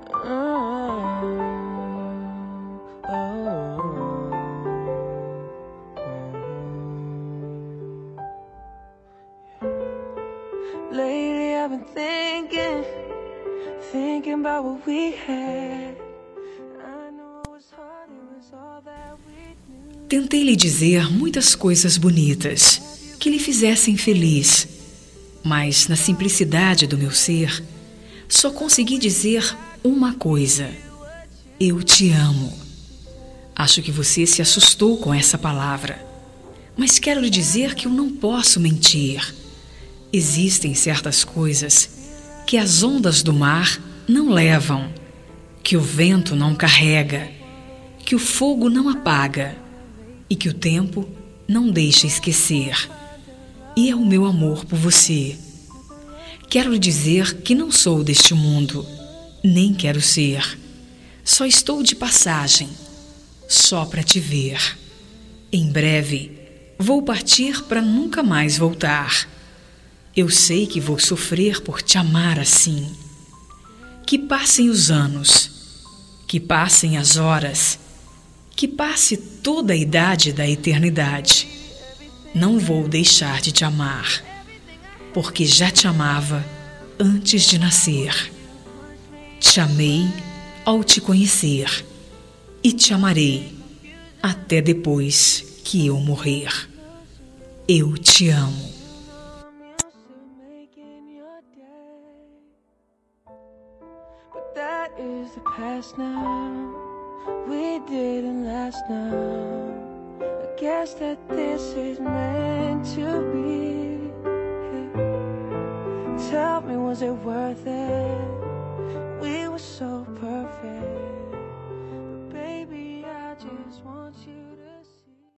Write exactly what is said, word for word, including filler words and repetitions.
Oh, oh, oh. Lately I've been thinking, thinking about what we had. I know it was hard, it was all that we knew. Tentei lhe dizer muitas coisas bonitas que lhe fizessem feliz, mas na simplicidade do meu ser, só consegui dizer uma coisa: eu te amo. Acho que você se assustou com essa palavra, mas quero lhe dizer que eu não posso mentir. Existem certas coisas que as ondas do mar não levam, que o vento não carrega, que o fogo não apaga e que o tempo não deixa esquecer. E é o meu amor por você. Quero lhe dizer que não sou deste mundo, nem quero ser. Só estou de passagem, só para te ver. Em breve, vou partir para nunca mais voltar. Eu sei que vou sofrer por te amar assim. Que passem os anos, que passem as horas, que passe toda a idade da eternidade. Não vou deixar de te amar, porque já te amava antes de nascer. Te amei ao te conhecer e te amarei até depois que eu morrer. Eu te amo. But that is the past now. We didn't last now. I guess that this is meant to be. Tell me, was it worth it?